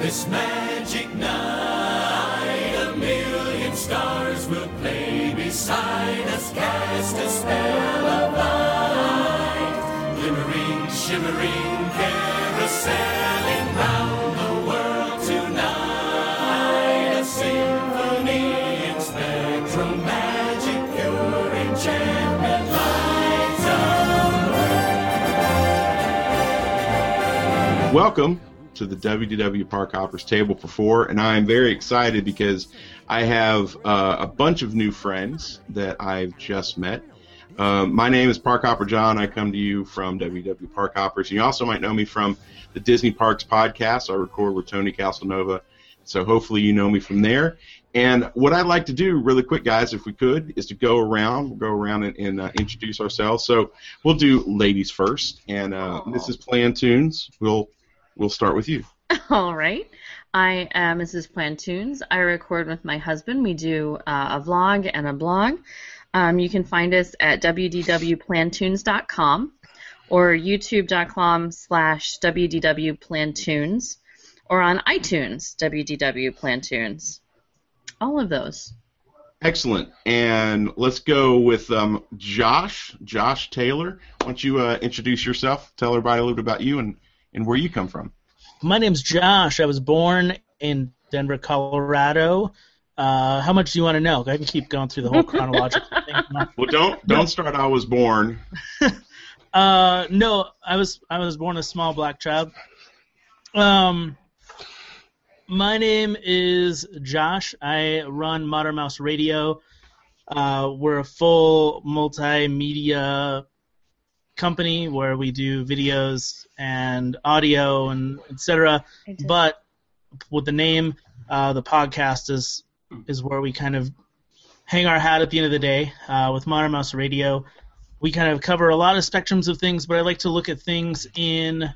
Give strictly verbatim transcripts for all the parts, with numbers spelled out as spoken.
this magic night, a million stars will play beside us, cast a spell of light, glimmering, shimmering, carouseling round the world tonight, a symphony in spectral magic, pure enchantment lights up. Welcome to the W D W Park Hoppers Table for Four, and I am very excited because I have uh, a bunch of new friends that I've just met. Uh, my name is Park Hopper John. I come to you from W D W Park Hoppers. You also might know me from the Disney Parks podcast. I record with Tony Casanova, so hopefully you know me from there. And what I'd like to do really quick, guys, if we could, is to go around, we'll go around and, and uh, introduce ourselves. So we'll do ladies first, and uh, Missus Plantoons, we'll We'll start with you. All right. I am Missus Plantoons. I record with my husband. We do uh, a vlog and a blog. Um, you can find us at w d w plantoons dot com or youtube dot com slash w d w plantoons or on iTunes, W D W Plantoons. All of those. Excellent. And let's go with um, Josh, Josh Taylor. Why don't you uh, introduce yourself, tell everybody a little bit about you and and where you come from. My name's Josh. I was born in Denver, Colorado. Uh, how much do you want to know? I can keep going through the whole chronological thing. Well, don't don't no. start. I was born. uh, no, I was I was born a small black child. Um, my name is Josh. I run Modern Mouse Radio. Uh, we're a full multimedia company where we do videos and audio and et cetera. But with the name, uh, the podcast is is where we kind of hang our hat at the end of the day. Uh, with Modern Mouse Radio, we kind of cover a lot of spectrums of things, but I like to look at things in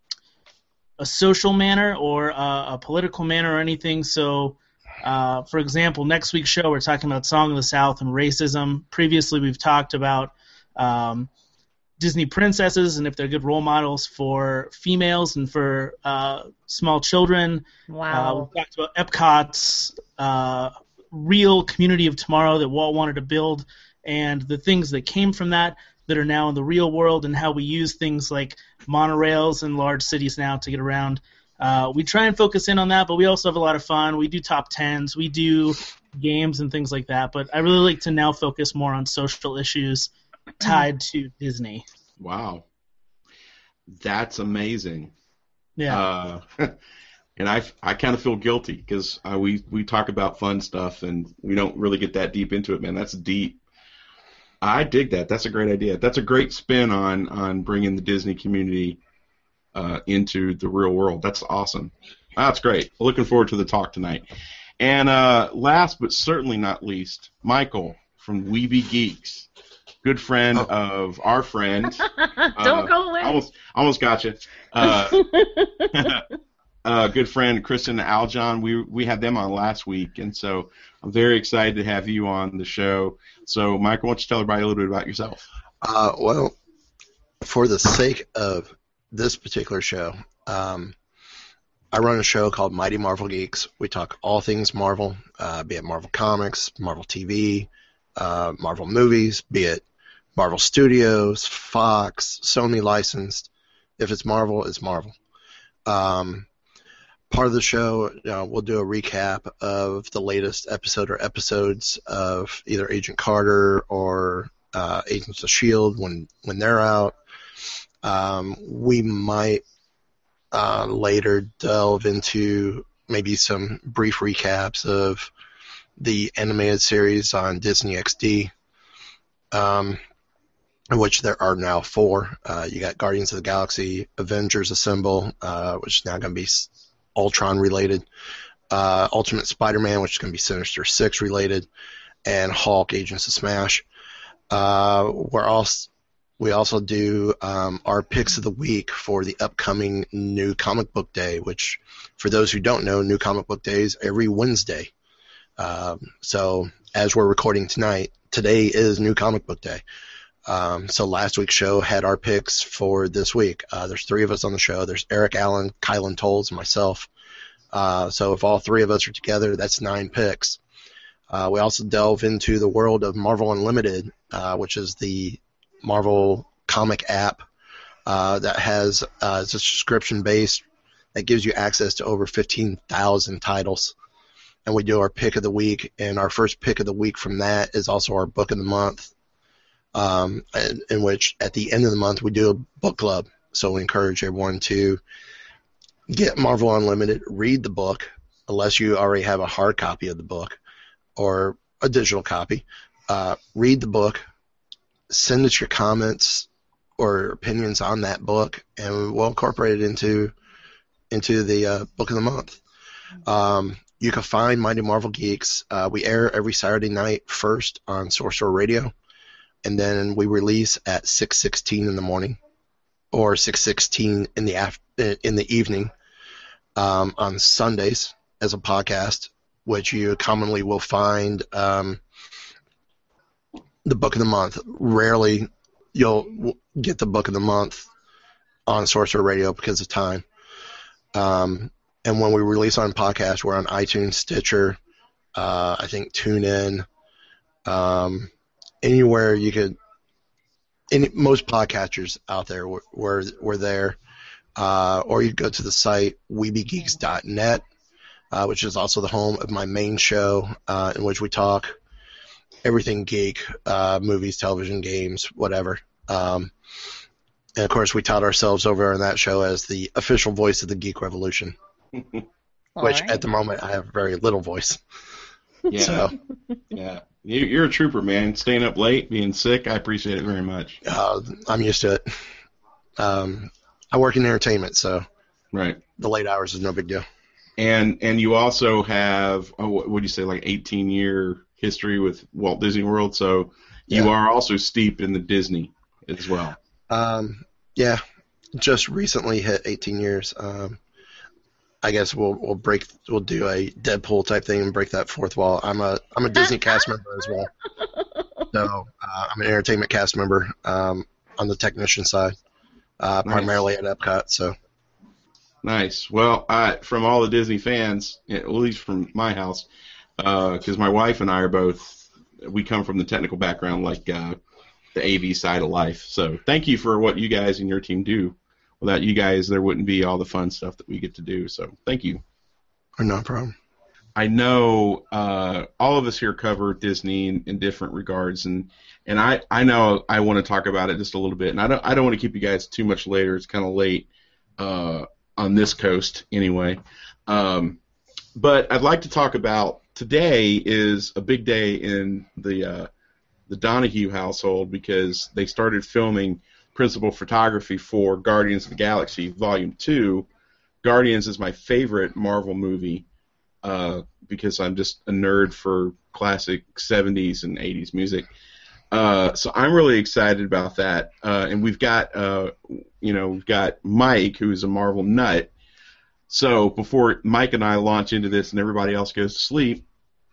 a social manner or a, a political manner or anything. So, uh, for example, next week's show we're talking about Song of the South and racism. Previously we've talked about um, Disney princesses and if they're good role models for females and for uh, small children. Wow. Uh, we talked about Epcot's uh, real community of tomorrow that Walt wanted to build and the things that came from that that are now in the real world and how we use things like monorails in large cities now to get around. Uh, we try and focus in on that, but we also have a lot of fun. We do top tens. We do games and things like that. But I really like to now focus more on social issues tied to Disney. Wow. That's amazing. Yeah. Uh, and I, I kind of feel guilty because uh, we, we talk about fun stuff and we don't really get that deep into it, man. That's deep. I dig that. That's a great idea. That's a great spin on, on bringing the Disney community uh, into the real world. That's awesome. That's great. Looking forward to the talk tonight. And uh, last but certainly not least, Michael from Weeby Geeks. Good friend oh. of our friend. Don't uh, go away. Almost, almost got you. Uh, uh, good friend Kristen and Aljon. We we had them on last week, and so I'm very excited to have you on the show. So, Michael, why don't you tell everybody a little bit about yourself? Uh, well, for the sake of this particular show, um, I run a show called Mighty Marvel Geeks. We talk all things Marvel, uh, be it Marvel Comics, Marvel T V, uh, Marvel movies, be it Marvel Studios, Fox, Sony licensed. If it's Marvel, it's Marvel. Um, part of the show, you know, we'll do a recap of the latest episode or episodes of either Agent Carter or uh, Agents of S H I E L D when, when they're out. Um, we might uh, later delve into maybe some brief recaps of the animated series on Disney X D. Um, which there are now four. Uh, you got Guardians of the Galaxy, Avengers Assemble, uh, which is now going to be Ultron related, uh, Ultimate Spider-Man, which is going to be Sinister Six related, and Hulk, Agents of Smash. Uh, we're also, we also do um, our picks of the week for the upcoming New Comic Book Day, which, for those who don't know, New Comic Book Day is every Wednesday. Um, so as we're recording tonight, today is New Comic Book Day. Um, so last week's show had our picks for this week. Uh, there's three of us on the show. There's Eric Allen, Kylan Tolles, and myself. Uh, so if all three of us are together, that's nine picks. Uh, we also delve into the world of Marvel Unlimited, uh, which is the Marvel comic app uh, that has uh, it's a subscription-based that gives you access to over fifteen thousand titles. And we do our pick of the week, and our first pick of the week from that is also our book of the month, um, in, in which at the end of the month we do a book club. So we encourage everyone to get Marvel Unlimited, read the book, unless you already have a hard copy of the book or a digital copy. Uh, read the book, send us your comments or opinions on that book, and we'll incorporate it into into the uh, book of the month. Um, you can find Mighty Marvel Geeks. Uh, we air every Saturday night first on Sorcerer Radio, and then we release at six sixteen in the morning or six sixteen in the af- in the evening um, on Sundays as a podcast, which you commonly will find um, the book of the month. Rarely you'll get the book of the month on Sorcerer Radio because of time. Um, and when we release on podcast, we're on iTunes, Stitcher, uh, I think TuneIn, um, anywhere you could. Any, most podcasters out there, we're, we're, we're there. Uh, or you go to the site weeby geeks dot net. Uh, which is also the home of my main show, uh, in which we talk everything geek, uh, movies, television, games, whatever. Um, and, of course, we tout ourselves over on that show as the official voice of the Geek Revolution, which right. at the moment I have very little voice. Yeah, So, yeah. You- You're a trooper, man. Staying up late, being sick, I appreciate it very much. uh, I'm used to it. Um, I work in entertainment, so Right. the late hours is no big deal. And and you also have, oh, what would you say, like eighteen-year history with Walt Disney World, so you Yeah. are also steeped in the Disney as well. Um, yeah, just recently hit eighteen years. Um, I guess we'll we'll break we'll do a Deadpool type thing and break that fourth wall. I'm a I'm a Disney cast member as well, so uh, I'm an entertainment cast member um, on the technician side, uh, Nice. primarily at Epcot. So Nice. Well, I, from all the Disney fans, at least from my house, because my wife and I are both, we come from the technical background, like uh, the A V side of life. So thank you for what you guys and your team do. Without you guys, there wouldn't be all the fun stuff that we get to do. So thank you. no problem. I know uh, all of us here cover Disney in, in different regards, and and I, I know I want to talk about it just a little bit, and I don't I don't want to keep you guys too much later. It's kind of late uh, on this coast anyway. Um, but I'd like to talk about today is a big day in the uh, the Donahue household because they started filming principal photography for Guardians of the Galaxy Volume two. Guardians is my favorite Marvel movie. Uh, because I'm just a nerd for classic seventies and eighties music. Uh, so I'm really excited about that. Uh, and we've got, uh, you know, we've got Mike, who's a Marvel nut. So before Mike and I launch into this and everybody else goes to sleep,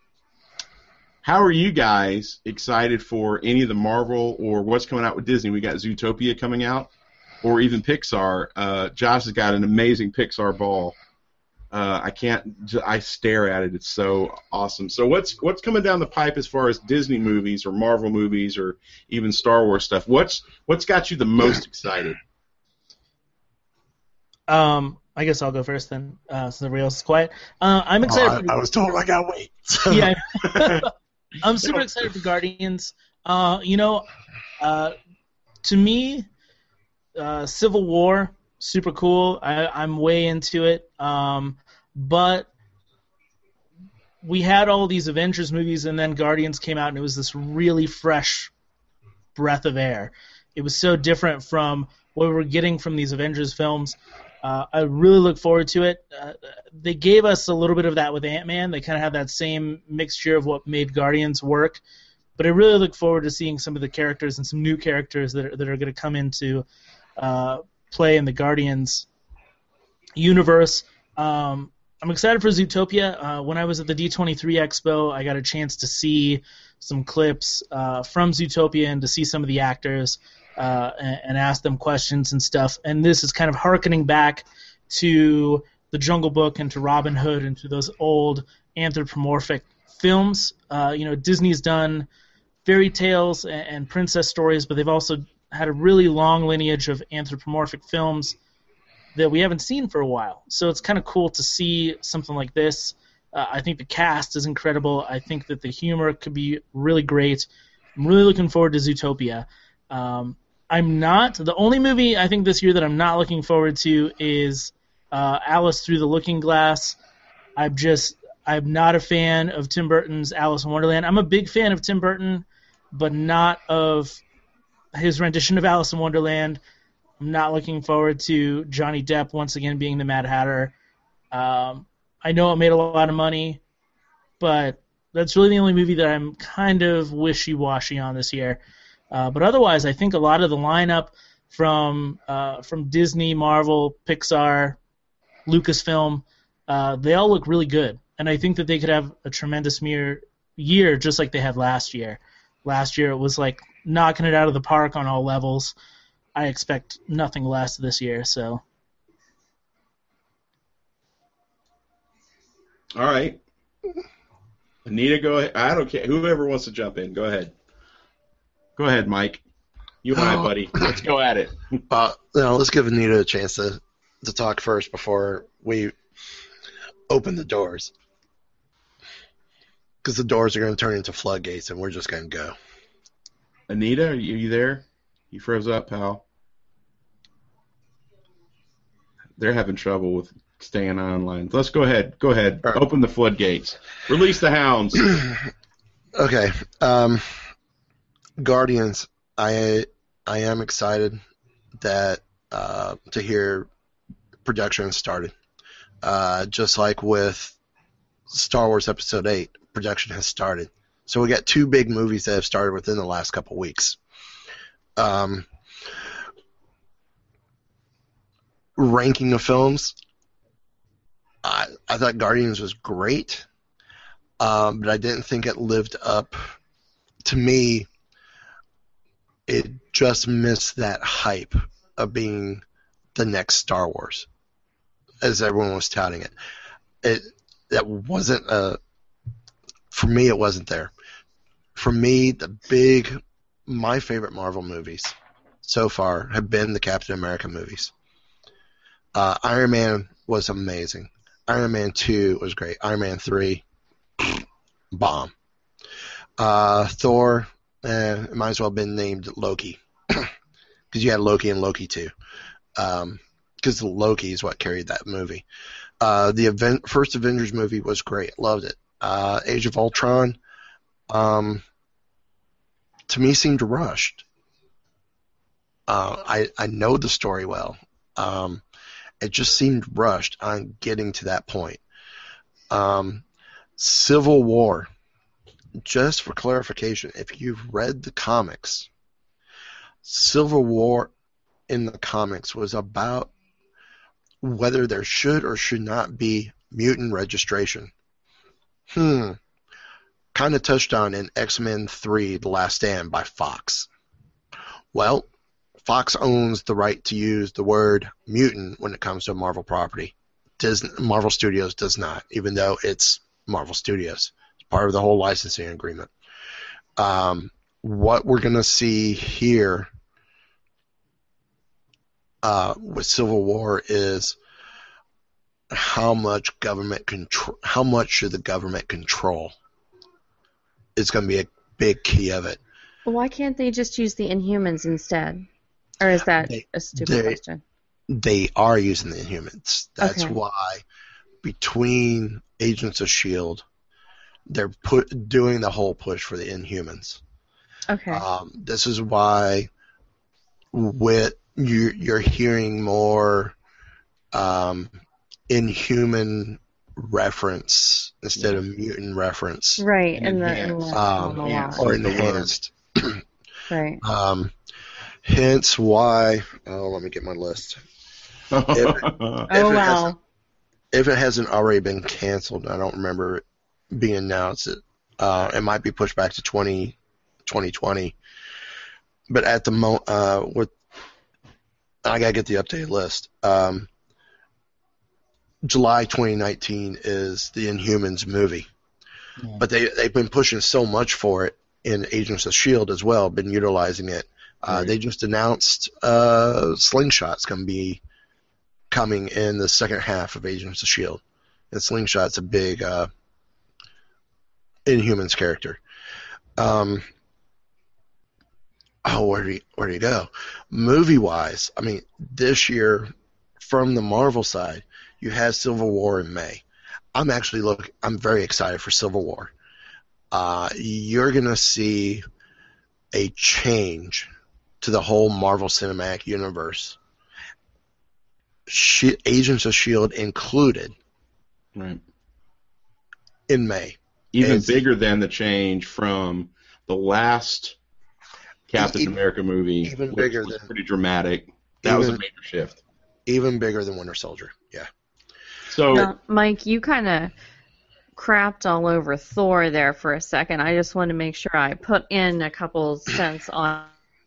how are you guys excited for any of the Marvel or what's coming out with Disney? We got Zootopia coming out, or even Pixar. Uh, Josh has got an amazing Pixar ball. Uh, I can't. I stare at it. It's so awesome. So what's what's coming down the pipe as far as Disney movies or Marvel movies or even Star Wars stuff? What's what's got you the most excited? Um, I guess I'll go first then, uh, since everybody else is quiet. Uh, I'm excited. Oh, for I, I was told I gotta wait. yeah, I'm super excited for Guardians. Uh, you know, uh, to me, uh, Civil War, super cool. I, I'm way into it. Um, but we had all these Avengers movies, and then Guardians came out, and it was this really fresh breath of air. It was so different from what we were getting from these Avengers films. Uh, I really look forward to it. Uh, they gave us a little bit of that with Ant-Man. They kind of have that same mixture of what made Guardians work. But I really look forward to seeing some of the characters and some new characters that are, that are going to come into uh, play in the Guardians universe. Um, I'm excited for Zootopia. Uh, when I was at the D twenty-three Expo, I got a chance to see some clips uh, from Zootopia and to see some of the actors uh, and, and ask them questions and stuff. And this is kind of hearkening back to The Jungle Book and to Robin Hood and to those old anthropomorphic films. Uh, you know, Disney's done fairy tales and, and princess stories, but they've also had a really long lineage of anthropomorphic films that we haven't seen for a while. So it's kind of cool to see something like this. Uh, I think the cast is incredible. I think that the humor could be really great. I'm really looking forward to Zootopia. Um, I'm not the only movie I think this year that I'm not looking forward to is uh, Alice Through the Looking Glass. I'm just I'm not a fan of Tim Burton's Alice in Wonderland. I'm a big fan of Tim Burton, but not of his rendition of Alice in Wonderland. I'm not looking forward to Johnny Depp once again being the Mad Hatter. Um, I know it made a lot of money, but that's really the only movie that I'm kind of wishy-washy on this year. Uh, but otherwise, I think a lot of the lineup from uh, from Disney, Marvel, Pixar, Lucasfilm, uh, they all look really good. And I think that they could have a tremendous mere year just like they had last year. Last year it was like knocking it out of the park on all levels. I expect nothing less this year. So. All right. Anita, go ahead. I don't care. Whoever wants to jump in, go ahead. Go ahead, Mike. You and I, buddy. Let's go at it. Uh, no, let's give Anita a chance to, to talk first before we open the doors. Because the doors are going to turn into floodgates, and we're just going to go. Anita, are you, are you there? You froze up, pal. They're having trouble with staying online. Let's go ahead. Go ahead. Right. Open the floodgates. Release the hounds. Okay. Um, Guardians. I I am excited that uh, to hear production started. Uh, just like with Star Wars Episode eight, production has started. So we got two big movies that have started within the last couple weeks. Um, ranking of films. I, I thought Guardians was great, um, but I didn't think it lived up. To me, it just missed that hype of being the next Star Wars, as everyone was touting it. It that wasn't a. For me, it wasn't there. For me, the big, my favorite Marvel movies so far have been the Captain America movies. Uh, Iron Man was amazing. Iron Man two was great. Iron Man three, bomb. Uh, Thor, eh, it might as well have been named Loki. Because you had Loki and Loki two. Because um, Loki is what carried that movie. Uh, the event, first Avengers movie was great. Loved it. Uh, Age of Ultron, um, to me, seemed rushed. Uh, I, I know the story well. Um, it just seemed rushed on getting to that point. Um, Civil War, just for clarification, if you've read the comics, Civil War in the comics was about whether there should or should not be mutant registration. Hmm. Kind of touched on in X-Men three, The Last Stand by Fox. Well, Fox owns the right to use the word mutant when it comes to a Marvel property. Disney, Marvel Studios does not, even though it's Marvel Studios. It's part of the whole licensing agreement. Um, what we're going to see here uh, with Civil War is how much government control, how much should the government control? It's going to be a big key of it. Well, why can't they just use the Inhumans instead? Or is that they, a stupid they, question? They are using the Inhumans. That's okay. why between Agents of S H I E L D, they're put doing the whole push for the Inhumans. Okay. Um, this is why with you, you're hearing more um, Inhuman reference instead yeah. of mutant reference. Right, and in the, in the, um, in the or enhanced. Right. Um, hence why. Oh, let me get my list. If, oh if it wow. hasn't, if it hasn't already been canceled, I don't remember it being announced. It uh, it might be pushed back to twenty twenty. But at the moment, uh, with I gotta get the updated list. Um, July twenty nineteen is the Inhumans movie. Yeah. But they, they've been pushing so much for it in Agents of S H I E L D as well, been utilizing it. Uh, Right. They just announced uh, Slingshot's going to be coming in the second half of Agents of S H I E L D. And Slingshot's a big uh, Inhumans character. Um, oh, where do you, where do you go? Movie-wise, I mean, this year, from the Marvel side, you have Civil War in May. I'm actually look. I'm very excited for Civil War. Uh, you're gonna see a change to the whole Marvel Cinematic Universe. She, Agents of S H I E L D included Right. in May. Even It's- bigger than the change from the last Captain Even- America movie, even which bigger was than- pretty dramatic. That was a even- major shift. Even bigger than Winter Soldier. Yeah. So Now, Mike, you kind of crapped all over Thor there for a second. I just want to make sure I put in a couple cents on.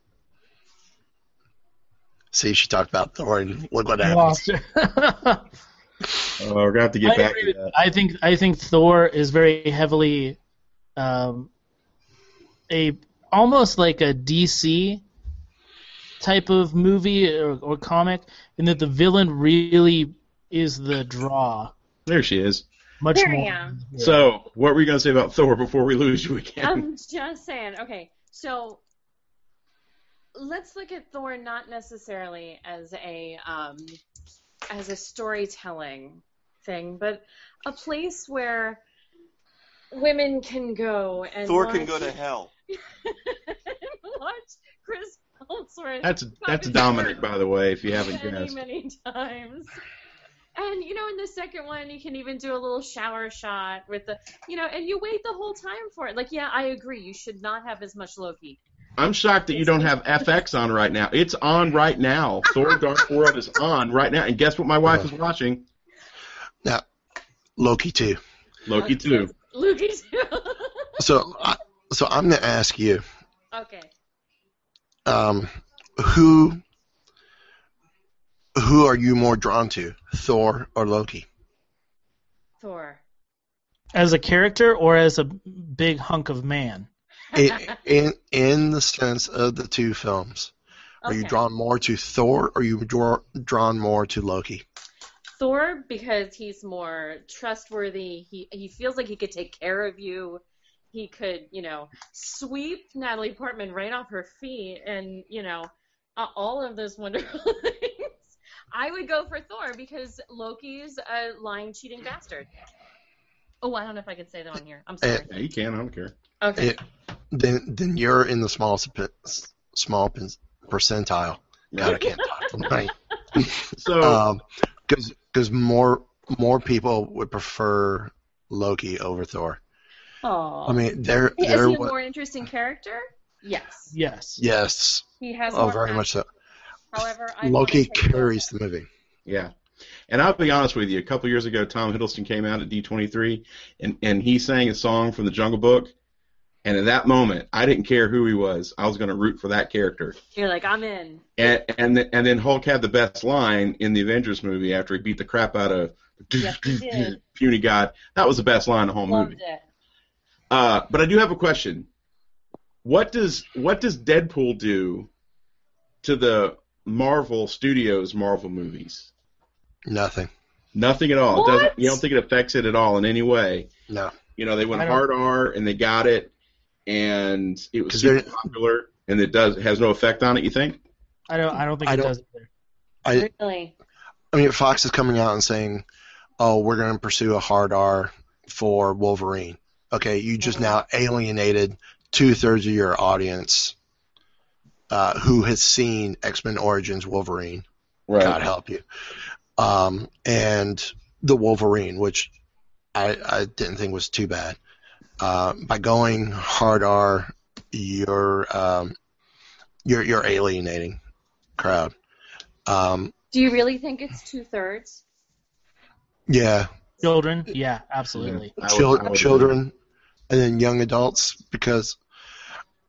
See, she talked about Thor, and look what happens. Lost it. uh, we're gonna have to get I back agree to with- that. I think I think Thor is very heavily um, a almost like a D C type of movie or, or comic, in that the villain really is the draw. There she is. Much There I more. am. So, what were you gonna say about Thor before we lose you again? I'm just saying. Okay, so let's look at Thor not necessarily as a um, as a storytelling thing, but a place where women can go and Thor watch, can go to hell. and watch Chris Hemsworth. That's that's fucking Dominic, by the way, if you haven't many, guessed. many times. And, you know, in the second one, you can even do a little shower shot with the, you know, and you wait the whole time for it. Like, yeah, I agree. You should not have as much Loki. I'm shocked that you don't have F X on right now. It's on right now. Thor: Dark World is on right now, and guess what? My wife is watching Now, Loki too. Loki too. Loki too. So, I, so I'm going to ask you, Okay. um, who who are you more drawn to, Thor or Loki? Thor. As a character or as a big hunk of man? In, in in the sense of the two films, are you Okay. drawn more to Thor or are you draw, drawn more to Loki? Thor, because he's more trustworthy. He he feels like he could take care of you. He could, you know, sweep Natalie Portman right off her feet, and you know, uh, all of those wonderful things. I would go for Thor because Loki's a lying, cheating bastard. Oh, I don't know if I could say that on here. I'm sorry. Yeah, you can. I don't care. Okay. It, then then you're in the small small percentile. God, I can't talk tonight. So, Because because more more people would prefer Loki over Thor. Aww. I mean, they're Is they're he a what, more interesting character? Yes. Yes. yes, He has oh more very much so. However, I Loki wanna take carries the movie. yeah. And I'll be honest with you. A couple years ago, Tom Hiddleston came out at D twenty-three, and, and he sang a song from the Jungle Book. And at that moment, I didn't care who he was. I was going to root for that character. You're like, I'm in. And and, th- and then Hulk had the best line in the Avengers movie after he beat the crap out of Yes, he did. puny god. That was the best line in the whole Loved movie. it. Uh, but I do have a question. What does what does Deadpool do to the Marvel Studios Marvel movies? Nothing. Nothing at all. It What? doesn't, you don't think it affects it at all in any way? No. You know, they went I don't- hard R and they got it, and it was 'Cause super they're- popular, and it does it has no effect on it. You think? I don't. I don't think I it don't- does either. I Really? I mean, Fox is coming out and saying, "Oh, we're going to pursue a hard R for Wolverine." Okay, you just Mhm. now alienated two thirds of your audience uh, who has seen X-Men Origins Wolverine. God help you. Um, and the Wolverine, which I, I didn't think was too bad. Uh, by going hard R, you're um, you're you're alienating crowd. Um, Do you really think it's two thirds? yeah, Children. Yeah, absolutely. I would- Chil- I would children, and then young adults, because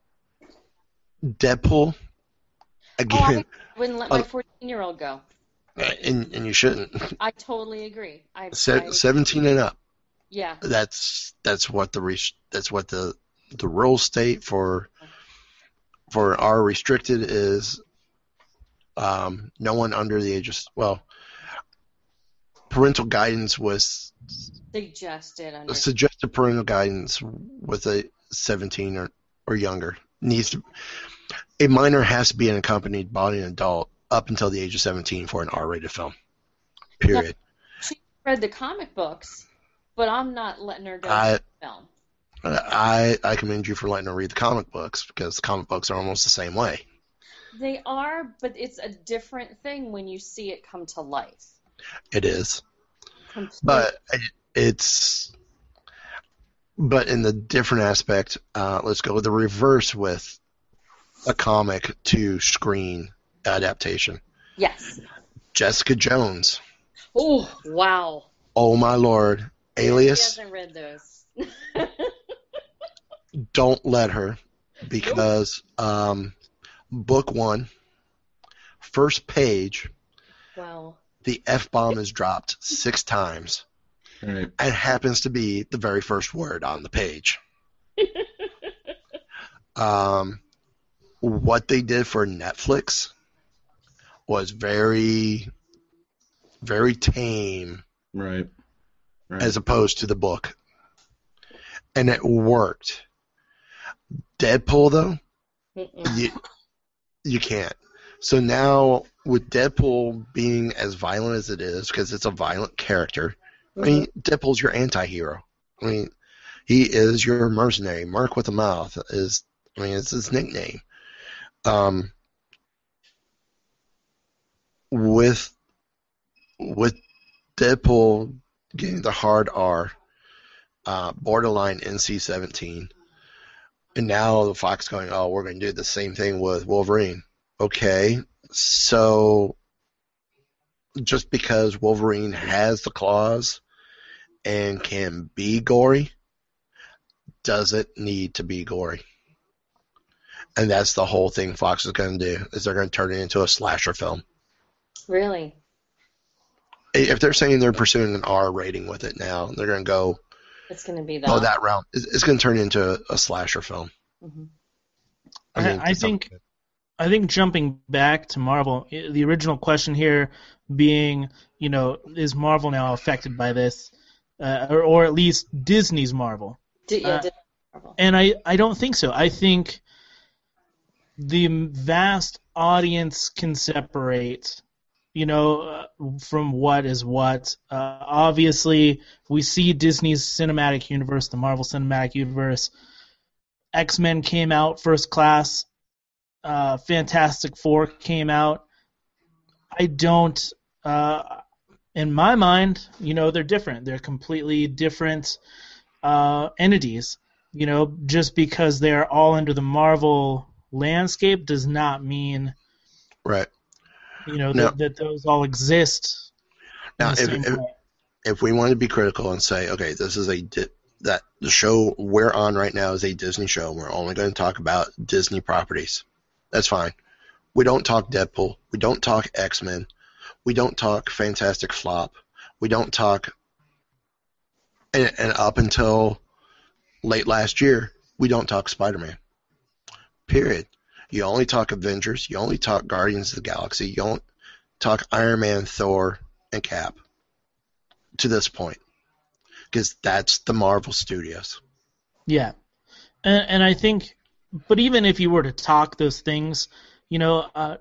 Deadpool, Oh, again, I wouldn't let my Uh, fourteen-year-old go. and and you shouldn't. I totally agree. I, Se- I seventeen and up. yeah. That's that's what the res- that's what the the rules state for for our restricted is um, no one under the age of well parental guidance was Suggested under. suggested parental guidance with a seventeen or, or younger needs to a minor has to be accompanied by an adult up until the age of seventeen for an R-rated film. Period. She read the comic books, but I'm not letting her go I, to the film. I I commend you for letting her read the comic books because the comic books are almost the same way. They are, but it's a different thing when you see it come to life. It is, Completely. but it's but in the different aspect, uh, let's go with the reverse with a comic to screen adaptation. Yes. Jessica Jones. Oh, wow. Oh my lord. Alias. She hasn't read those. Don't let her, because um, book one, first page, Wow. the F-bomb is dropped six times, Right. and happens to be the very first word on the page. um, what they did for Netflix was very, very tame Right. Right. as opposed to the book. And it worked. Deadpool, though, Mm-mm. you, you can't. So now, with Deadpool being as violent as it is, because it's a violent character, I mean, Deadpool's your anti-hero. I mean, he is your mercenary. Mark with a mouth is, I mean, it's his nickname. Um, with with Deadpool getting the hard R, uh, borderline N C seventeen, and now the Fox going, oh, we're going to do the same thing with Wolverine. Okay, so just because Wolverine has the claws and can be gory, does it need to be gory? And that's the whole thing Fox is going to do, is they're going to turn it into a slasher film. Really? If they're saying they're pursuing an R rating with it now, they're going to go It's going to be that. go that route. It's, it's going to turn into a, a slasher film. Mhm. I, mean, I it's think something- I think jumping back to Marvel, i- the original question here being, you know, is Marvel now affected by this, uh, or, or at least Disney's Marvel? D- yeah, Uh, Disney Marvel. And I, I don't think so. I think the vast audience can separate, you know, uh, from what is what. Uh, obviously, we see Disney's cinematic universe, the Marvel Cinematic Universe. X-Men came out first class. Uh, Fantastic Four came out. I don't, uh, in my mind, you know, they're different. They're completely different uh, entities. You know, just because they're all under the Marvel landscape does not mean, Right. you know, No. that, that those all exist in Now, the if, same if, way. if we want to be critical and say, okay, this is a di- that the show we're on right now is a Disney show, and we're only going to talk about Disney properties. That's fine. We don't talk Deadpool. We don't talk X-Men. We don't talk Fantastic Flop. We don't talk, and, and up until late last year, we don't talk Spider-Man. Period. You only talk Avengers. You only talk Guardians of the Galaxy. You don't talk Iron Man, Thor, and Cap to this point, because that's the Marvel Studios. Yeah, and, and I think, but even if you were to talk those things, you know, uh,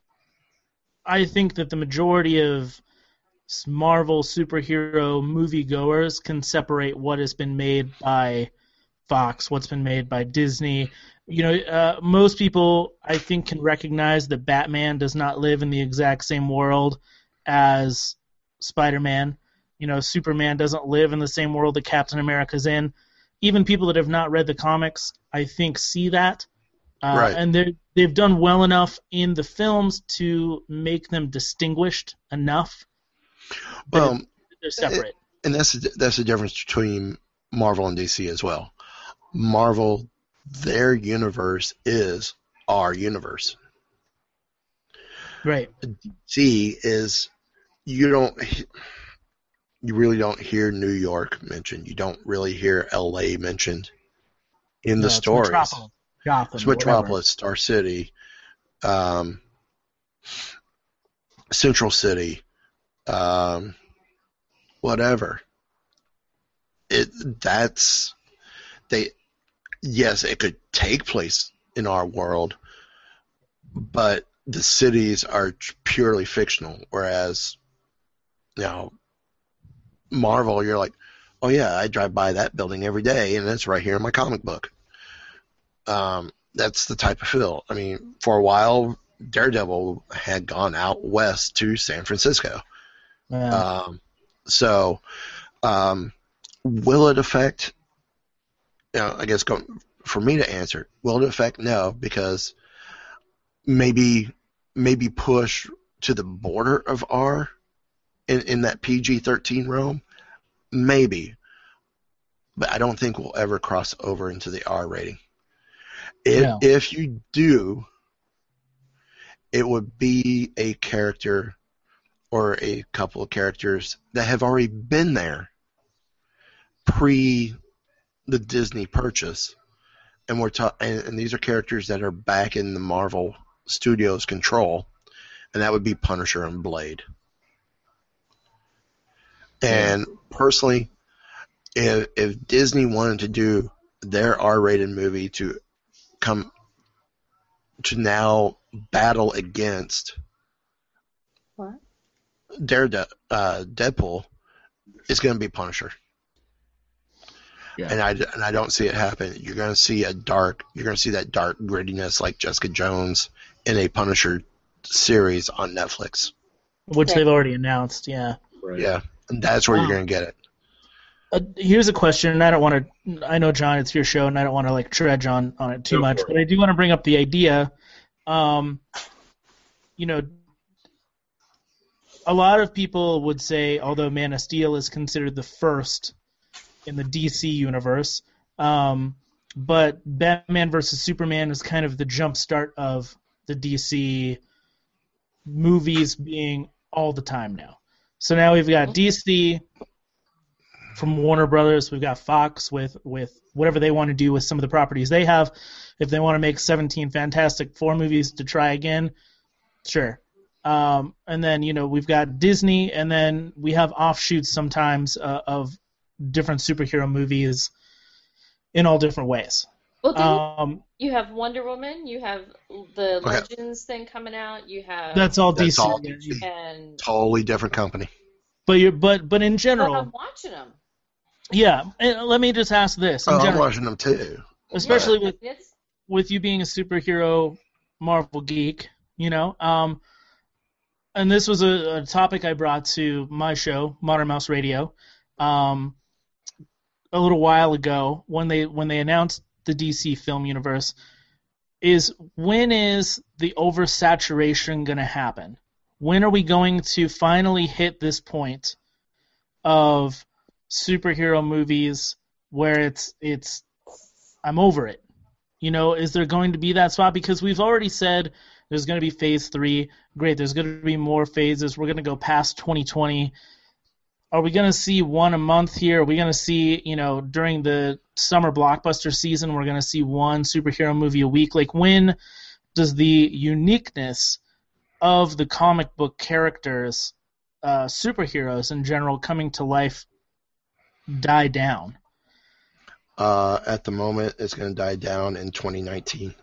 I think that the majority of s- Marvel superhero moviegoers can separate what has been made by Fox, what's been made by Disney. You know, uh, most people, I think, can recognize that Batman does not live in the exact same world as Spider-Man. You know, Superman doesn't live in the same world that Captain America's in. Even people that have not read the comics, I think, see that. Uh, Right. And they're- they've done well enough in the films to make them distinguished enough that Well, they're separate. and that's the, that's the difference between Marvel and D C as well. Marvel, their universe is our universe. Right. D C is you don't, you really don't hear New York mentioned. You don't really hear L A mentioned in the No, it's stories. Metropolis, Gotham, It's whatever. Metropolis, Star City, um, Central City, um, whatever. It that's they. Yes, it could take place in our world, but the cities are purely fictional. Whereas, you know, Marvel, you're like, oh yeah, I drive by that building every day, and it's right here in my comic book. Um, that's the type of feel. I mean, for a while, Daredevil had gone out west to San Francisco. Yeah. Um, so, um, will it affect? You know, I guess go, for me to answer, will it affect? No, because maybe maybe push to the border of R in, in that P G thirteen realm, maybe, but I don't think we'll ever cross over into the R rating. If No. if you do, it would be a character or a couple of characters that have already been there pre the Disney purchase, and we're ta- and, and these are characters that are back in the Marvel Studios control, and that would be Punisher and Blade. And personally, if if Disney wanted to do their R-rated movie to come to now battle against What? Darede- uh, Deadpool, it's going to be Punisher. Yeah. And I, and I don't see it happen. You're going to see a dark, you're going to see that dark grittiness like Jessica Jones in a Punisher series on Netflix. Which Right. they've already announced, yeah. Right. Yeah, and that's where Wow. you're going to get it. Uh, here's a question, and I don't want to. I know, John, it's your show, and I don't want to like trudge on on it too Go much, for it. but I do want to bring up the idea. Um, you know, a lot of people would say, although Man of Steel is considered the first in the D C universe, um, but Batman versus Superman is kind of the jump start of the D C movies being all the time now. So now we've got D C from Warner Brothers. We've got Fox with, with whatever they want to do with some of the properties they have. If they want to make seventeen Fantastic Four movies to try again, sure. Um, and then, you know, we've got Disney, and then we have offshoots sometimes uh, of different superhero movies in all different ways. Well, didn't Um, you have Wonder Woman? You have the Okay. Legends thing coming out. You have that's all That's D C. all D C. and Totally different company. But you're, but but in but general, I'm watching them. yeah. And let me just ask this: in Oh, I'm general, watching them too. especially Yeah, with it's with you being a superhero Marvel geek, you know, um, and this was a, a topic I brought to my show, Modern Mouse Radio, um, a little while ago when they when they announced the D C film universe. Is when is the oversaturation going to happen? When are we going to finally hit this point of superhero movies where it's it's I'm over it? You know, is there going to be that spot? Because we've already said there's going to be phase three. Great, there's going to be more phases. We're going to go past twenty twenty. Are we going to see one a month here? Are we going to see, you know, during the summer blockbuster season, we're going to see one superhero movie a week? Like, when does the uniqueness of the comic book characters, uh, superheroes in general, coming to life die down? Uh, at the moment, it's going to die down in twenty nineteen.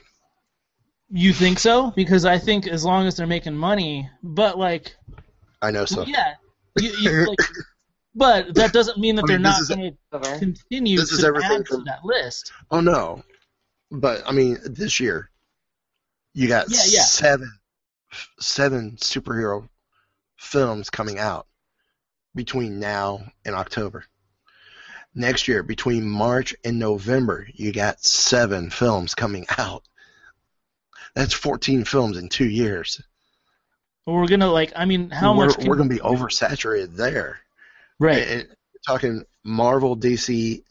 You think so? Because I think as long as they're making money, but like, I know so. yeah, you, you, like, but that doesn't mean that I they're mean, not this is- going to over. continue this is to everything add to from- that list. Oh no, but I mean, this year you got Yeah, yeah. seven seven superhero films coming out between now and October. Next year, between March and November, you got seven films coming out. That's fourteen films in two years. We're gonna like, I mean, how we're, much? Can we're going to be oversaturated there. right? And, and talking Marvel, D C,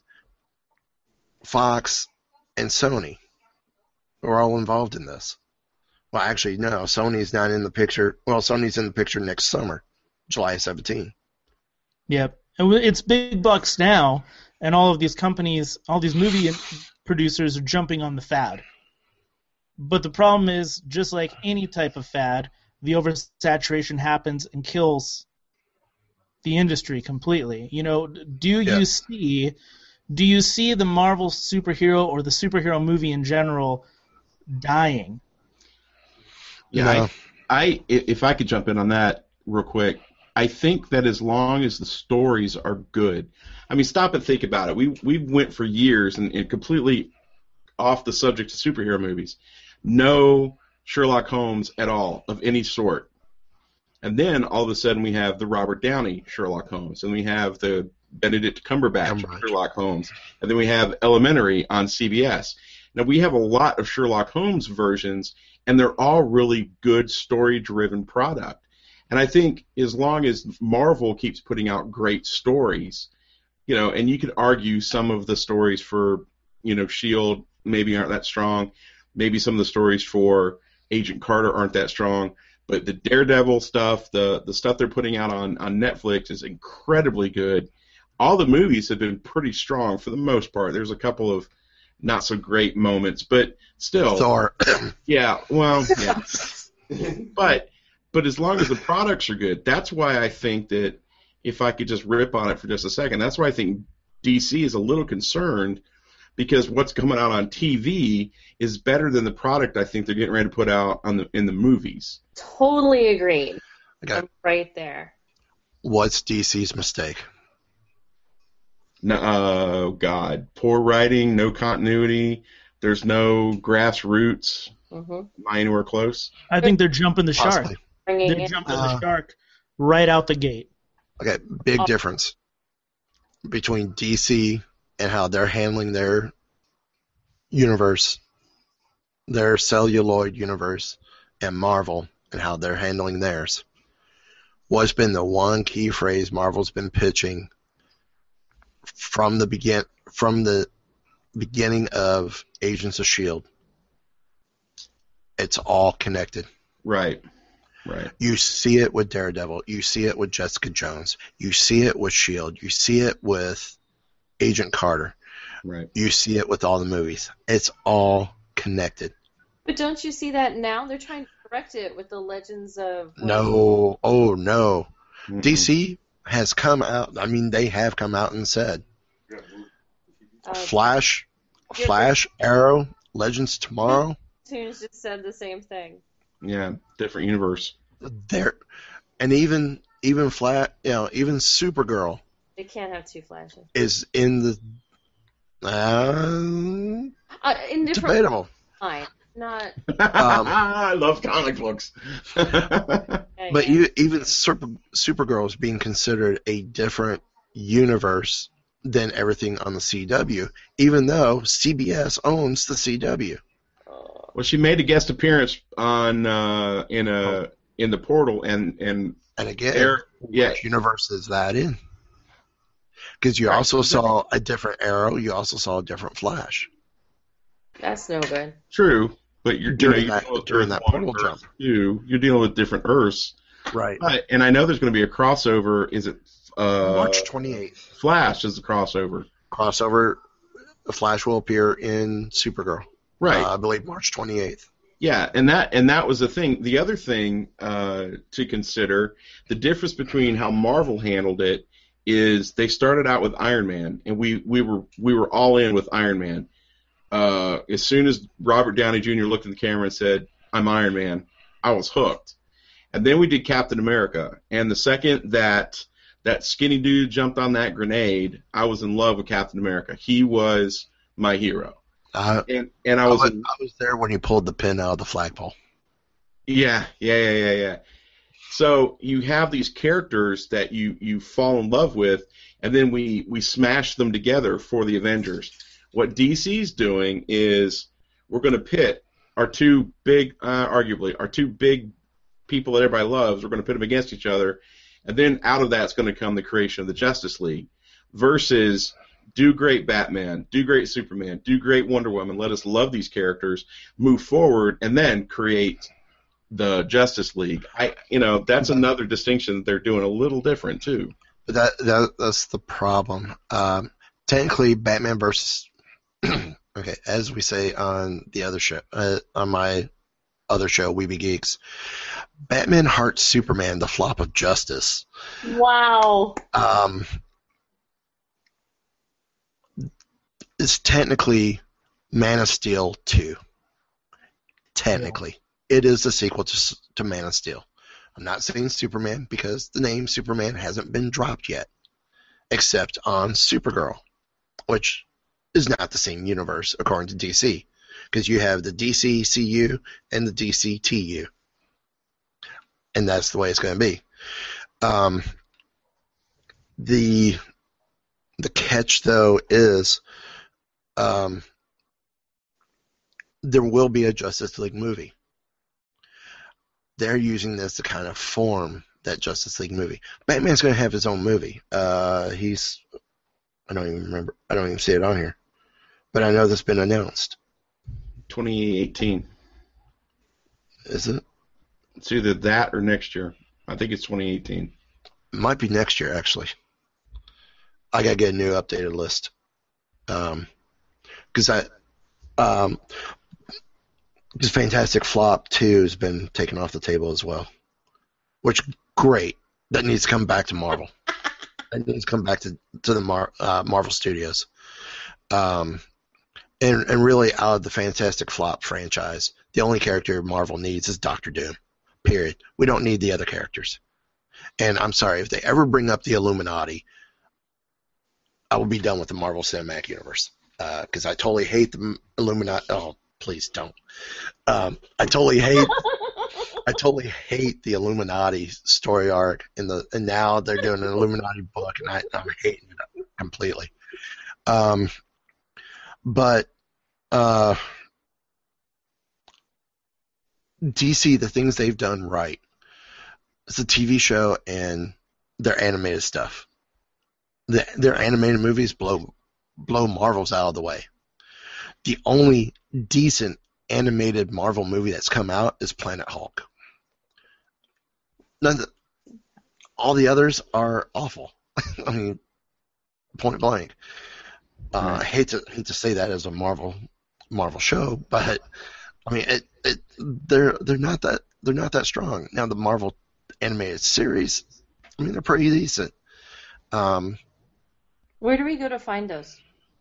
Fox, and Sony are all involved in this. Well, actually, no. Sony's not in the picture. Well, Sony's in the picture next summer. July seventeenth. Yep. And it's big bucks now, and all of these companies, all these movie producers are jumping on the fad. But the problem is, just like any type of fad, the oversaturation happens and kills the industry completely. You know, do Yeah. you see do you see the Marvel superhero or the superhero movie in general dying? Yeah, No. I, I if I could jump in on that real quick, I think that as long as the stories are good, I mean, stop and think about it. We we went for years and, and completely off the subject of superhero movies, no Sherlock Holmes at all of any sort, and then all of a sudden we have the Robert Downey Sherlock Holmes, and we have the Benedict Cumberbatch Cumberbatch. Sherlock Holmes, and then we have Elementary on C B S. Now we have a lot of Sherlock Holmes versions, and they're all really good story-driven product. And I think as long as Marvel keeps putting out great stories, you know, and you could argue some of the stories for, you know, S H I E L D maybe aren't that strong, maybe some of the stories for Agent Carter aren't that strong, but the Daredevil stuff, the the stuff they're putting out on, on Netflix is incredibly good. All the movies have been pretty strong for the most part. There's a couple of not so great moments, but still. Thor. Yeah, well, yeah. but but as long as the products are good, that's why I think that if I could just rip on it for just a second, that's why I think D C is a little concerned, because what's coming out on T V is better than the product I think they're getting ready to put out on the in the movies. Totally agreed. Okay. I'm right there. What's D C's mistake? No, oh God, poor writing, no continuity. There's no grassroots. hmm Am I anywhere close? I think they're jumping the shark. Possibly. Bringing They're in jumping Uh, the shark right out the gate. Okay, big Oh. difference between D C and how they're handling their universe, their celluloid universe, and Marvel and how they're handling theirs. What's been the one key phrase Marvel's been pitching from the begin from the beginning of Agents of S H I E L D? It's all connected. Right, right. You see it with Daredevil. You see it with Jessica Jones. You see it with S H I E L D. You see it with Agent Carter. Right. You see it with all the movies. It's all connected. But don't you see that now? They're trying to correct it with the Legends of... No, oh no. Mm-mm. D C has come out, I mean, they have come out and said, Uh, Flash, Yeah, Flash, Arrow, Legends Tomorrow, Tunes just said the same thing. Yeah, different universe. they're, and even, even Flat, you know, even Supergirl They can't have two flashes. is in the, uh, Uh, in different debatable. line, not. I love comic books. Yeah, But yeah. you, even Super, Supergirl is being considered a different universe than everything on the C W, even though C B S owns the C W. Well, she made a guest appearance on uh, in a in the portal, and and And again, Air, yeah, which universe is that in? Because you Right. also saw a different Arrow, you also saw a different Flash. That's no good. true. But you're During you know, that- you're dealing with during Earth that one, portal Earth jump. two. You're dealing with different Earths. Right. But, and I know there's going to be a crossover. Is it uh, March twenty-eighth. Flash is the crossover? Crossover, the Flash will appear in Supergirl. Right. Uh, I believe March twenty-eighth. Yeah, and that and that was the thing. The other thing uh, to consider, the difference between how Marvel handled it is they started out with Iron Man, and we, we were we were all in with Iron Man. Uh, as soon as Robert Downey Junior looked at the camera and said, "I'm Iron Man," I was hooked. And then we did Captain America, and the second that that skinny dude jumped on that grenade, I was in love with Captain America. He was my hero, Uh, and and I I, was was, in, I was there when he pulled the pin out of the flagpole. Yeah, yeah, yeah, yeah, yeah. So you have these characters that you, you fall in love with, and then we, we smash them together for the Avengers. What D C's doing is we're going to pit our two big, uh, arguably, our two big people that everybody loves, we're going to pit them against each other, and then out of that's going to come the creation of the Justice League, versus do great Batman, do great Superman, do great Wonder Woman, let us love these characters, move forward, and then create the Justice League. I, you know, that's another distinction that they're doing a little different too. But that, that that's the problem. Um, technically, Batman versus okay, as we say on the other show, uh, on my other show, Weeby Geeks, Batman Heart Superman: The Flop of Justice. Wow. Um, it's technically Man of Steel two. Technically, yeah. It is the sequel to to Man of Steel. I'm not saying Superman because the name Superman hasn't been dropped yet, except on Supergirl, which is not the same universe according to D C, because you have the D C C U and the D C T U, and that's the way it's going to be. Um, the the catch though is, um, there will be a Justice League movie. They're using this to kind of form that Justice League movie. Batman's going to have his own movie. Uh, he's, I don't even remember. I don't even see it on here, but I know that's been announced. twenty eighteen. Is it? It's either that or next year. I think it's twenty eighteen. It might be next year, actually. I gotta get a new updated list. Um, because I, um, because Fantastic Flop two has been taken off the table as well. Which, great. That needs to come back to Marvel. That needs to come back to, to the Mar, uh, Marvel Studios. Um, and, and really, out of the Fantastic Flop franchise, the only character Marvel needs is Doctor Doom. Period. We don't need the other characters. And I'm sorry, if they ever bring up the Illuminati, I will be done with the Marvel Cinematic Universe. Because uh, I totally hate the Illuminati. Oh, please don't. Um, I totally hate. I totally hate the Illuminati story arc, in the and now they're doing an Illuminati book, and I, I'm hating it completely. Um, but uh, D C, the things they've done right, it's a T V show and their animated stuff. The, their animated movies blow blow Marvel's out of the way. The only decent animated Marvel movie that's come out is Planet Hulk. None of the, all the others are awful. I mean, point blank. Uh, right. I hate to hate to say that as a Marvel Marvel show, but I mean, it, it they're they're not that they're not that strong. Now the Marvel animated series, I mean, they're pretty decent. Um, Where do we go to find those?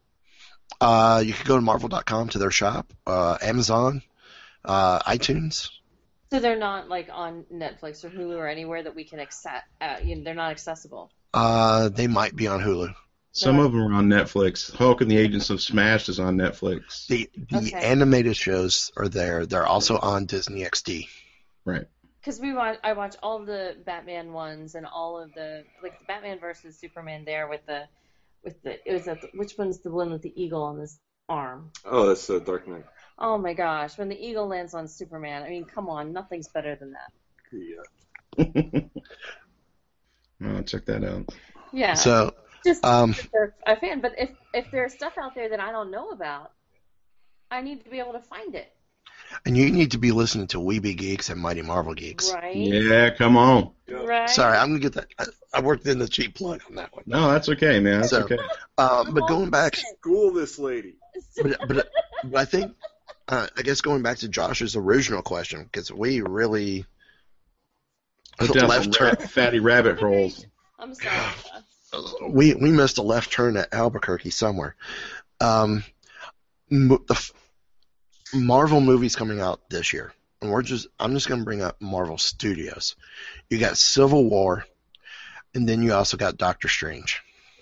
Uh, you can go to Marvel dot com to their shop, uh, Amazon, uh, iTunes. So they're not like on Netflix or Hulu or anywhere that we can access. Uh, you know, they're not accessible. Uh, they might be on Hulu. Some No. of them are on Netflix. Hulk and the Agents of Smash is on Netflix. The the Okay. animated shows are there. They're also on Disney X D. Right. Because we watch, I watch all the Batman ones and all of the like the Batman versus Superman there with the with the it was a, which one's the one with the eagle on his arm? Oh, that's uh, Dark Knight. Oh my gosh, when the eagle lands on Superman, I mean, come on, nothing's better than that. Yeah. Oh, check that out. Yeah. So, Just um, if they're a fan, but if if there's stuff out there that I don't know about, I need to be able to find it. and you need to be listening to Weeby Geeks and Mighty Marvel Geeks. Right. Yeah, come on. Right. Sorry, I'm gonna get that. I, I worked in the cheap plug on that one. No, that's okay, man. That's So- okay. Um, but going back, School this lady. but, but, but I think, uh, I guess going back to Josh's original question, because we really Put down left some turn. ra- fatty rabbit holes. I'm sorry. Josh. we we missed a left turn at Albuquerque somewhere. Um, mo- the f- Marvel movies coming out this year, and we're just I'm just gonna bring up Marvel Studios. You got Civil War, and then you also got Doctor Strange.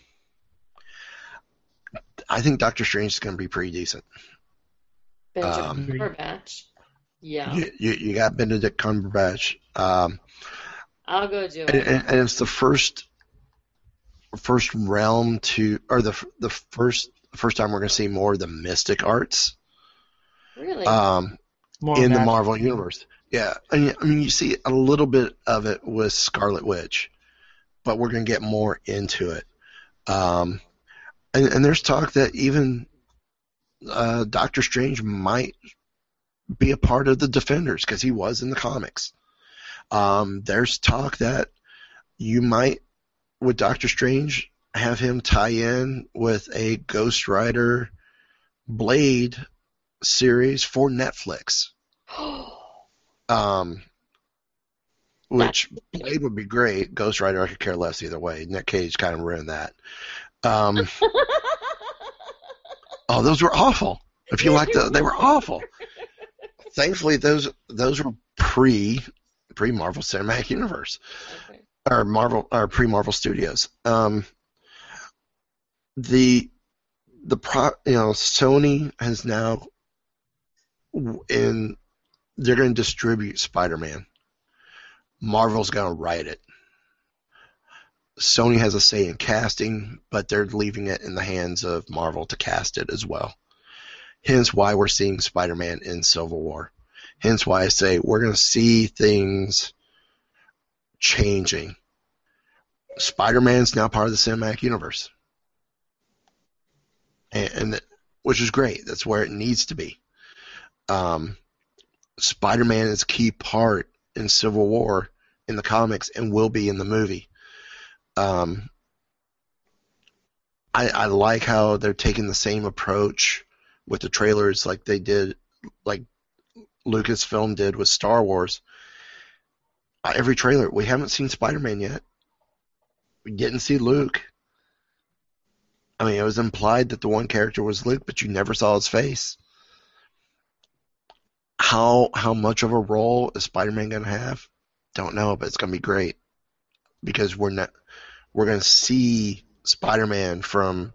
I think Doctor Strange is gonna be pretty decent. Benjamin Um, Cumberbatch. Yeah. You, you you got Benedict Cumberbatch, um, I'll go do and, it. and, and it's the first first realm to, or the the first first time we're gonna see more of the mystic arts. Really? Um, More in the magic. Marvel universe. Yeah, I mean, I mean, you see a little bit of it with Scarlet Witch, but we're going to get more into it. Um, and, and there's talk that even uh, Doctor Strange might be a part of the Defenders because he was in the comics. Um, there's talk that you might, with Doctor Strange, have him tie in with a Ghost Rider Blade series for Netflix. Um, which Blade would be great. Ghost Rider, I could care less either way. Nick Cage kind of ruined that. Um, oh, those were awful. If you like the, they were awful. Thankfully, those those were pre pre Marvel Cinematic Universe, Okay. or Marvel or pre Marvel Studios. Um, the the pro, you know, Sony has now in they're going to distribute Spider-Man. Marvel's going to write it. Sony has a say in casting, but they're leaving it in the hands of Marvel to cast it as well. Hence why we're seeing Spider-Man in Civil War. Hence why I say we're going to see things changing. Spider-Man's now part of the cinematic universe, and, and which is great. That's where it needs to be. Um, Spider-Man is a key part in Civil War in the comics and will be in the movie. Um, I, I like how they're taking the same approach with the trailers like they did, like Lucasfilm did with Star Wars. Uh, every trailer, we haven't seen Spider-Man yet. We didn't see Luke. I mean, it was implied that the one character was Luke, but you never saw his face. How how much of a role is Spider-Man going to have? Don't know, but it's going to be great because we're not we're going to see Spider-Man from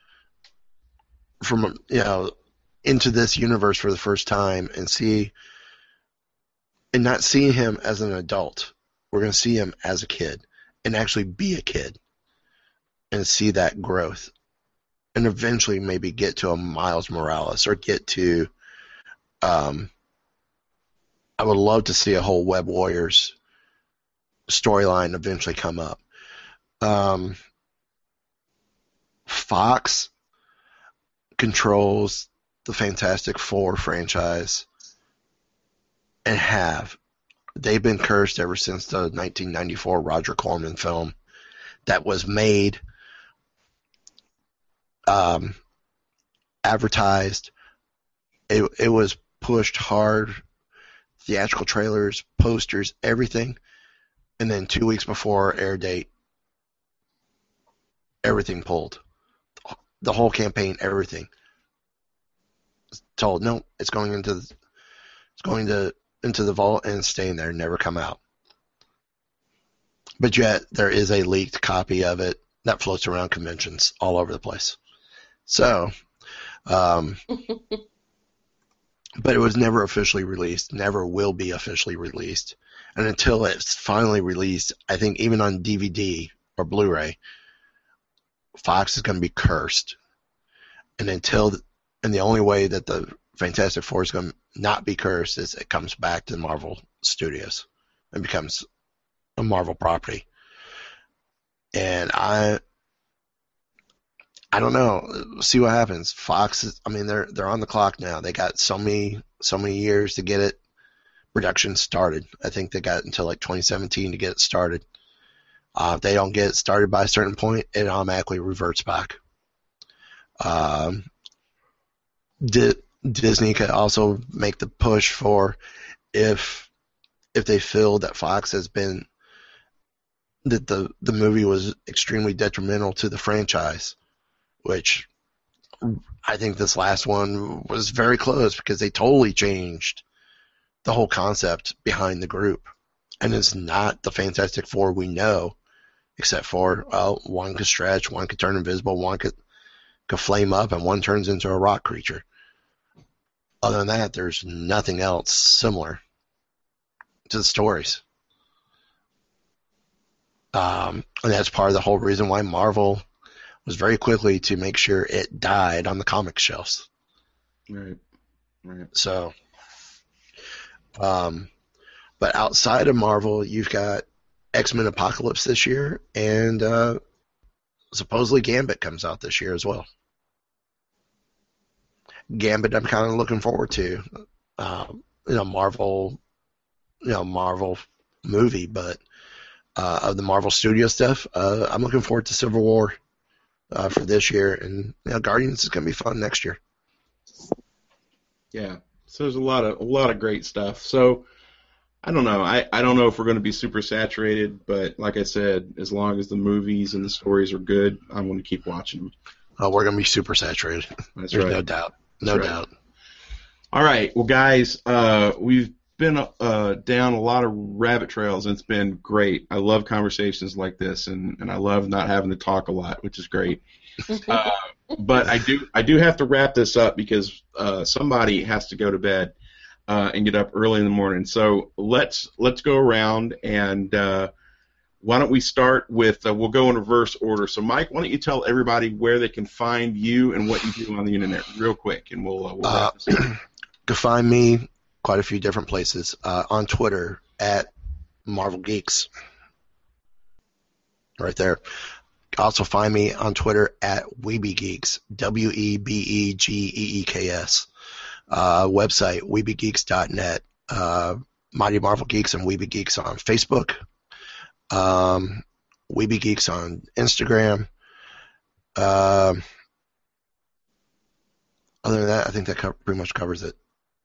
from you know into this universe for the first time and see and not see him as an adult. We're going to see him as a kid and actually be a kid and see that growth and eventually maybe get to a Miles Morales or get to um I would love to see a whole Web Warriors storyline eventually come up. Um, Fox controls the Fantastic Four franchise and have. They've been cursed ever since the nineteen ninety-four Roger Corman film that was made, um, advertised. It, it was pushed hard. Theatrical trailers, posters, everything. And then two weeks before air date, everything pulled. The whole campaign, everything. Told, no, it's going into the, it's going to into the vault and staying there, never come out. But yet there is a leaked copy of it that floats around conventions all over the place. So, um, but it was never officially released, never will be officially released. And until it's finally released, I think even on D V D or Blu-ray, Fox is going to be cursed. And until, and the only way that the Fantastic Four is going to not be cursed is it comes back to the Marvel Studios and becomes a Marvel property. And I, I don't know. See what happens. Fox is, I mean, they're they're on the clock now. They got so many so many years to get it production started. I think they got until like twenty seventeen to get it started. Uh, if they don't get it started by a certain point, it automatically reverts back. Um, Di- Disney could also make the push for if if they feel that Fox has been that the the movie was extremely detrimental to the franchise. Which I think this last one was very close because they totally changed the whole concept behind the group. And it's not the Fantastic Four we know, except for, well, one could stretch, one could turn invisible, one could, could flame up, and one turns into a rock creature. Other than that, there's nothing else similar to the stories. Um, and that's part of the whole reason why Marvel was very quickly to make sure it died on the comic shelves. Right. Right. So, um, but outside of Marvel, you've got X-Men Apocalypse this year, and uh, supposedly Gambit comes out this year as well. Gambit I'm kind of looking forward to. uh, you know, Marvel, you know, Marvel movie, but uh, of the Marvel Studio stuff, uh, I'm looking forward to Civil War uh, for this year, and you know, Guardians is gonna be fun next year. Yeah, so there's a lot of a lot of great stuff. So I don't know. I, I don't know if we're going to be super saturated, but like I said, as long as the movies and the stories are good, I'm going to keep watching them. Oh, we're gonna be super saturated. That's There's right. no doubt. No That's right. doubt. All right, well, guys, uh, we've been uh, down a lot of rabbit trails, and it's been great. I love conversations like this, and, and I love not having to talk a lot, which is great. Uh, but I do I do have to wrap this up because uh, somebody has to go to bed uh, and get up early in the morning. So let's let's go around and uh, why don't we start with uh, we'll go in reverse order. So Mike, why don't you tell everybody where they can find you and what you do on the internet real quick, and we'll uh, we'll wrap Uh, this up. you can find me quite a few different places. Uh, on Twitter at Marvel Geeks. Right there. Also find me on Twitter at Weeby Geeks. W E B E G E E K S. Uh, website, weeby geeks dot net. Uh, Mighty Marvel Geeks and Weeby Geeks on Facebook. Um, Weeby Geeks on Instagram. Um, other than that, I think that co- pretty much covers it.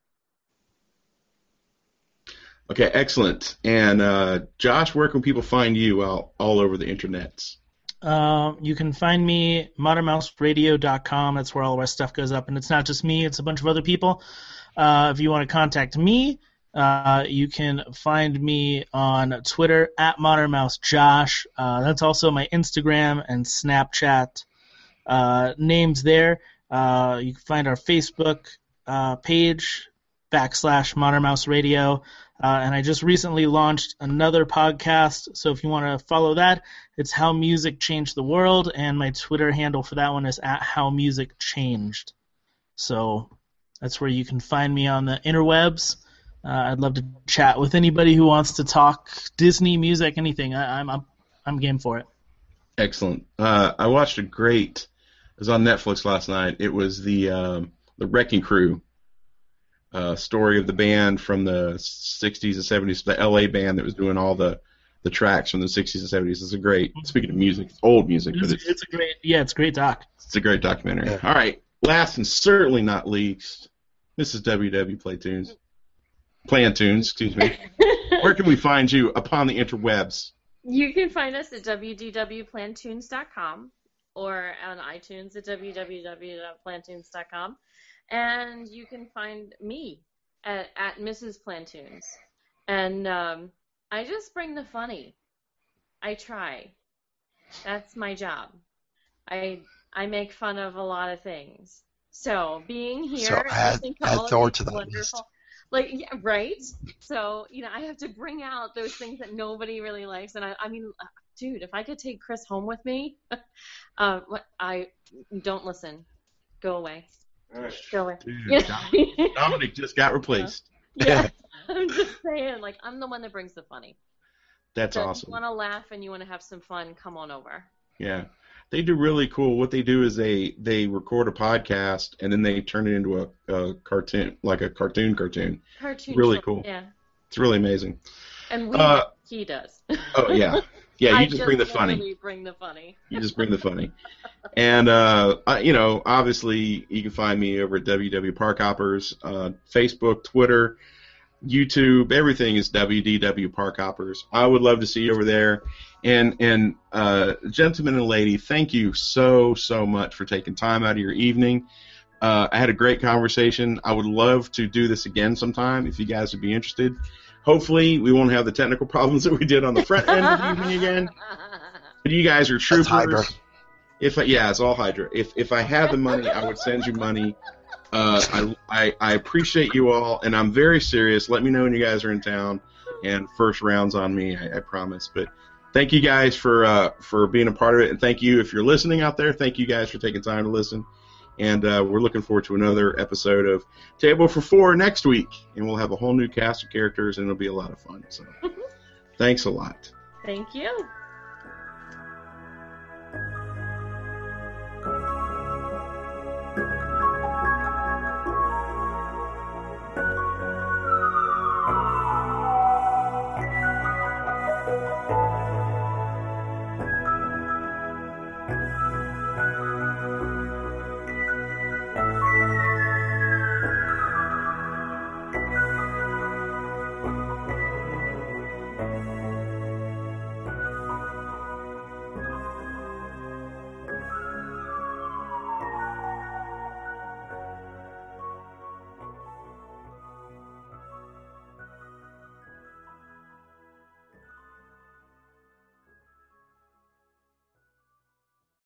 Okay, excellent. And uh, Josh, where can people find you all, all over the internets? Um, you can find me modern mouse radio dot com. That's where all of our stuff goes up, and it's not just me; it's a bunch of other people. Uh, if you want to contact me, uh, you can find me on Twitter at modernmousejosh. Uh, that's also my Instagram and Snapchat uh, names there. Uh, you can find our Facebook uh, page backslash Modern Mouse Radio. Uh, and I just recently launched another podcast, so if you want to follow that, it's How Music Changed the World, and my Twitter handle for that one is at How Music Changed. So that's where you can find me on the interwebs. Uh, I'd love to chat with anybody who wants to talk Disney, music, anything. I, I'm, I'm I'm game for it. Excellent. Uh, I watched a great. It was on Netflix last night. It was the um, the Wrecking Crew. Uh, story of the band from the sixties and seventies, the L A band that was doing all the, the tracks from the sixties and seventies. It's a great, speaking of music, it's old music, It's, but it's, it's a great, yeah, it's a great doc. it's a great documentary. Yeah. All right, last and certainly not least, this is W W Playtunes. Plantunes, excuse me. Where can we find you upon the interwebs? You can find us at w w w dot plantunes dot com or on iTunes at w w w dot plantunes dot com. And you can find me at, at Missus Plantunes. And um, I just bring the funny. I try. That's my job. I I make fun of a lot of things. So being here, So add- listening add all of Thor these to that wonderful, list. like yeah, right. So you know, I have to bring out those things that nobody really likes. And I, I mean, dude, if I could take Chris home with me, uh, what I don't listen. Go away. Go away. Dude, You know? Dominic, Dominic just got replaced. Yeah, I'm just saying, like, I'm the one that brings the funny. That's So if awesome. you want to laugh and you want to have some fun, come on over. Yeah. They do really cool. What they do is they, they record a podcast and then they turn it into a, a cartoon, like a cartoon cartoon. Cartoon Really show, cool. Yeah. It's really amazing. And we, Uh, he does. Oh, yeah. Yeah, I you just bring the funny. literally bring the funny. You just bring the funny. And, uh, I, you know, obviously you can find me over at W W Park Hoppers, uh, Facebook, Twitter, YouTube, everything is W D W Park Hoppers. I would love to see you over there. And, and uh, gentlemen and lady, thank you so, so much for taking time out of your evening. Uh, I had a great conversation. I would love to do this again sometime if you guys would be interested. Hopefully we won't have the technical problems that we did on the front end of the evening again. But you guys are That's Hydra. troopers. If I, yeah, it's all Hydra. If if I had the money, I would send you money. Uh, I, I I appreciate you all, and I'm very serious. Let me know when you guys are in town, and first round's on me, I, I promise. But thank you guys for uh, for being a part of it, and thank you if you're listening out there. Thank you guys for taking time to listen, and uh, we're looking forward to another episode of Table for Four next week, and we'll have a whole new cast of characters, and it'll be a lot of fun. So, thanks a lot. Thank you.